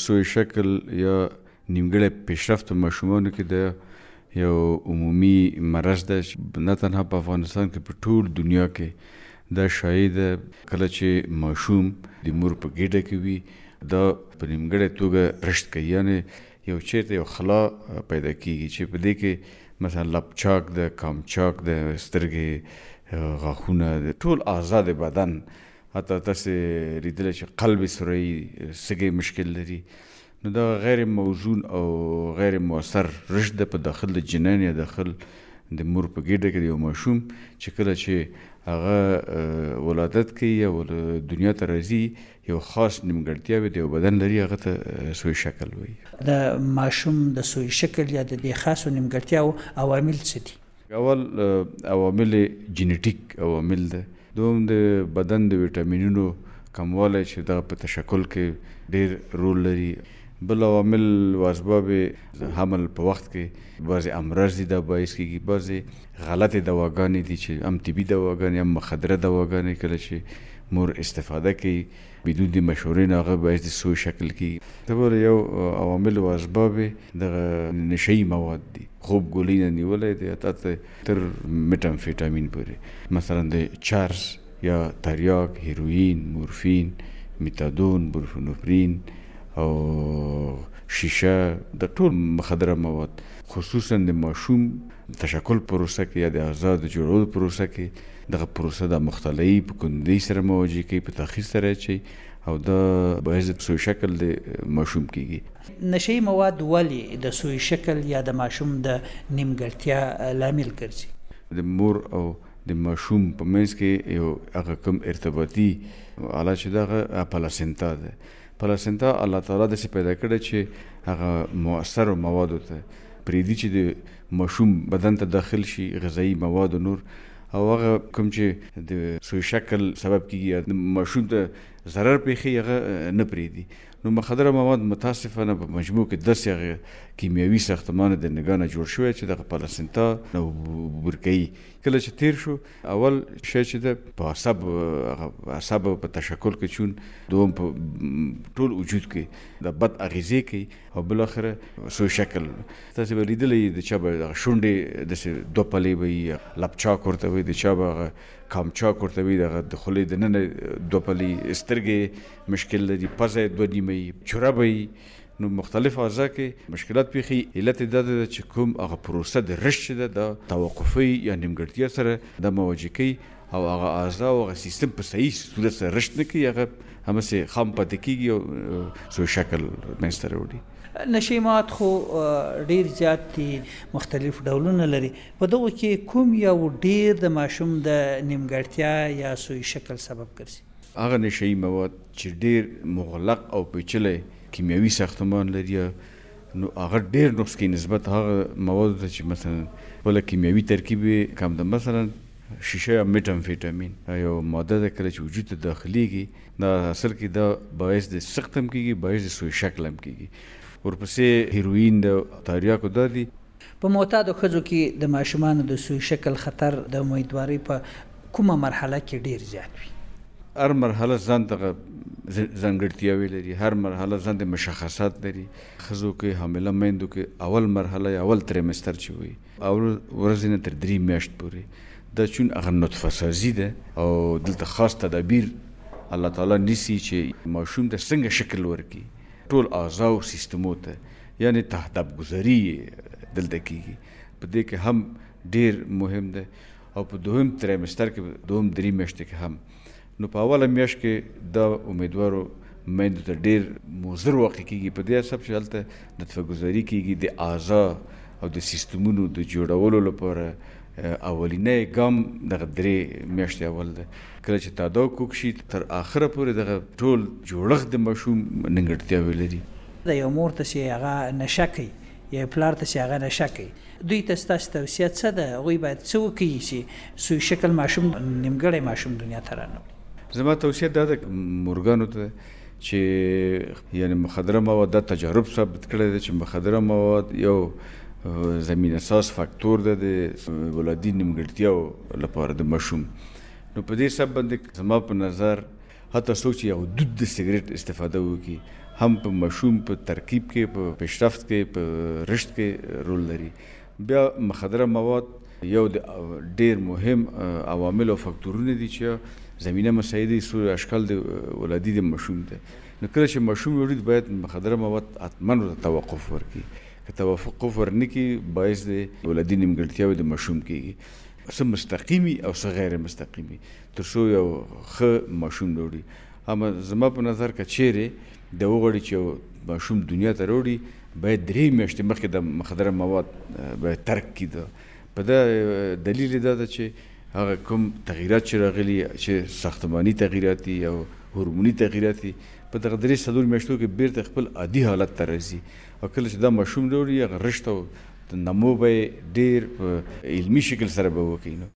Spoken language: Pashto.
سوی شکل یا نیمګړی پیشرفت په ماشومانو کې د یو عمومي مرض ده چې نه تنها په افغانستان کې په ټول دنیا کې دا شایع ده. کله چې ماشوم د مور په ګېډه کې وي دا په نیمګړې توګه رشد کوي، یعنې یو چېرته یو خلا پیدا کېږي چې په دې کې مثلا لب چاک ده، کام چاک ده، سترګې، غاښونه، ټول اعضا د بدن، حتی تاسې لیدلی چې قلب سوري، سږی مشکل لري، نو دا غیر موزون او غیر مؤثر رشد ده په داخل د جنین یا داخل د مور په ګېډه کې د یو ماشوم چې کله چې هغه ولادت کوي یا دنیا ته راځي یو خاص نیمګړتیاوې د یو بدن لري، هغه ته سوی شکل وایي. د ماشوم د سوی شکل یا د دې خاصو نیمګړتیاو عوامل څه دي؟ اول عوامل جینیټیک عوامل ده، دوم د بدن د ویټامینونو کموالی چې دغه په تشکل کې ډېر رول لري. بل عوامل و اسباب حمل په وخت کې بعضې امراض دي، دا باعث کېږي. بعضې غلطې دواګانې دي چې هم طبي دواګانې هم مخدره دواګانې کله چې مور استفاده کوي بدون د مشورې نه، هغه باعث د سوی شکل کېږي. ته یو عوامل و اسباب دغه نشهیي مواد دي، خوب ګولۍ نه نیولی دی حتی تر میټامفیټامین پورې، مثلا د چرس یا تریاک، هیروین، مورفین، میتادون، بورفینوفرین او شیشه، د ټول مخدره مواد خصوصا د ماشوم تشکل پروسه کې یا د اعضا د جوړولو پروسه کې دغه پروسه د مختلعي په کندۍ سره مواجه کوي، په تاخیر سره اچوي او دا باعث د سوی شکل د ماشوم کېږي. نشهیي مواد ولې د سوی شکل یا د ماشوم د نیمګړتیا لامل ګرځي؟ د مور او د ماشوم په منځ کې یو هغه کوم ارتباطي آله چې دغه پلاسنتا ده. پلاسنتا الله تعالی داسې پیدا کړی چې هغه مؤثرو موادو ته پرېږدي چې د ماشوم بدن ته داخل شي، غذایي مواد و نور، او هغه کوم چې د سوی شکل سبب کېږي یا د ماشوم ته ضرر پېښوي هغه نه پرېږدي. نو مخدره مواد متاسفانه په مجموع کې داسې هغه کیمیاوي ساختمان د نګاه نه جوړ شوی چې دغه پلاسنتا نه عبور کوي. کله چې تیر شو اول شی چې ده په عصب په تشکل کې چون، دوم په ټول وجود کې د بد اغیزې کوي، او بالاخره سوی شکل. تاسې به لیدلی د چا به دغه شونډې داسې دوه پلې به وي، لب چاک ورته وایي، د چا به هغه کام چاک ورته وایي، دغه د خولې دننه دوه پلې، سترګې مشکل لري، پزه یې دوه نیمه وي، چوره به وي. نو مختلف اعضا کې مشکلات پیښي. علت دا ده چې کوم هغه پروسه د رشد چې ده د توقفي یا نیمګړتیا سره د مواجه کوي او هغه اعضا او هغه سیستم په صحیح صورت سره رشد نه کوي، هغه همسې خام پاتې کېږي او سوی شکل منځته راوړي. نشهیي مواد خو ډېر زیات دي، مختلف ډولونه لري. په دغو کې کوم یو ډېر د ماشوم د نیمګړتیا یا سوی شکل سبب ګرځي؟ هغه نشهیي مواد چې ډېر مغلق او پیچلی کیمیاوي ساختمان لري، نو هغه ډېر نقص کوي نسبت هغه موادو ته چې مثلا بله کیمیاوي ترکیب کم ده. مثلا شیشه یا میټامفیټامین یو ماده ده، کله چې وجود ته داخلیږي دا اصل کې دا باعث د سقط هم کېږي، باعث د سوی شکل هم کېږي. ورپسې هیروین د تریاکو دا دي. په معتادو ښځو کې د ماشومانو د سوی شکل خطر د امیدوارۍ په کومه مرحله کې ډېر زیات وي؟ هر مرحله ځان ته ځانګړتیاوې لري، هر مرحله ځان د مشخصات لري. ښځو کې، حامله میندو کې اول مرحله یا اول تریمستر چې وي، اول ورځې نه تر 3 میاشت پورې، دا چون هغه نطفه سازي ده او دلته خاص تدابیر الله تعالی نیسي چې ماشوم ته څنګه شکل ورکړي، ټول اعضا او سیستمو ته، یعنی تهداب گذاري دلته کېږي. په دې کې هم ډېر مهم ده. او په دویم تریمستر کې، دویم 3 میاشتې کې هم. نو په اوله میاشت کې دا امیدوارو میندو ته ډېر مضر واقع کېږي، په دې حساب چې هلته نطفه ګذاري کېږي د اعضا او د سیستمونو د جوړولو لپاره. اولینی ګام دغه 3 میاشتې اول ده. کله چې تاداو کوک شي تر آخره پورې دغه ټول جوړښت د ماشوم نیمګړتیاوې لري. د یو مور ته چې هغه نشه کوي یا پلار ته چې هغه نشه کوي، دوی ته ستاسو توصیه څه ده؟ هغوی باید څه وکړي چې سوی شکل ماشوم، نیمګړی ماشوم دنیا ته رانوړي؟ زما توصیه دا ده مورګانو ته چې یعنی مخدره مواد دا تجارب ثابت کړی ده چې مخدره مواد یو زمین اساس فاکتور ده د ولادي نیمګړتیاو لپاره د ماشوم. نو په دې سبب باندې زما په نظر حتی څوک چې یو دود د سیګریټ استفاده وکړي، هم په ماشوم په ترکیب کې په پیشرفت کې په رشد کې رول لري. بیا مخدره مواد یو د ډیر مهم عوامل او فاکتورونه دي چې زمینه مساعدې سور اشکال د ولادي د ماشوم ده. نو کله چې ماشوم ولید باید مخدره مواد حتما توقف ورکړي. که توقف ورنکړي باعث د ولادي نیمګړتیاوې د ماشوم کېږي، څه مستقیمي او څه غیر مستقیمي، تر څو یو ښه ماشوم راوړي. اما زما په نظر که چیرې د وغواړي چې یو ماشوم دنیا ته راوړي باید 3 میاشتې مخکې د مخدره مواد باید ترک کړي. په دا دلیل دا ده چې هغه کوم تغییرات چې راغلي چې ساختماني تغییرات دي او هورموني تغییرات دي په دغه 3-4 میاشتو کې بیرته خپل عادي حالت ته راځي. او کله چې دا ماشوم راوړي هغه رشد او نمو به ډېر په علمي شکل سره به وکړي.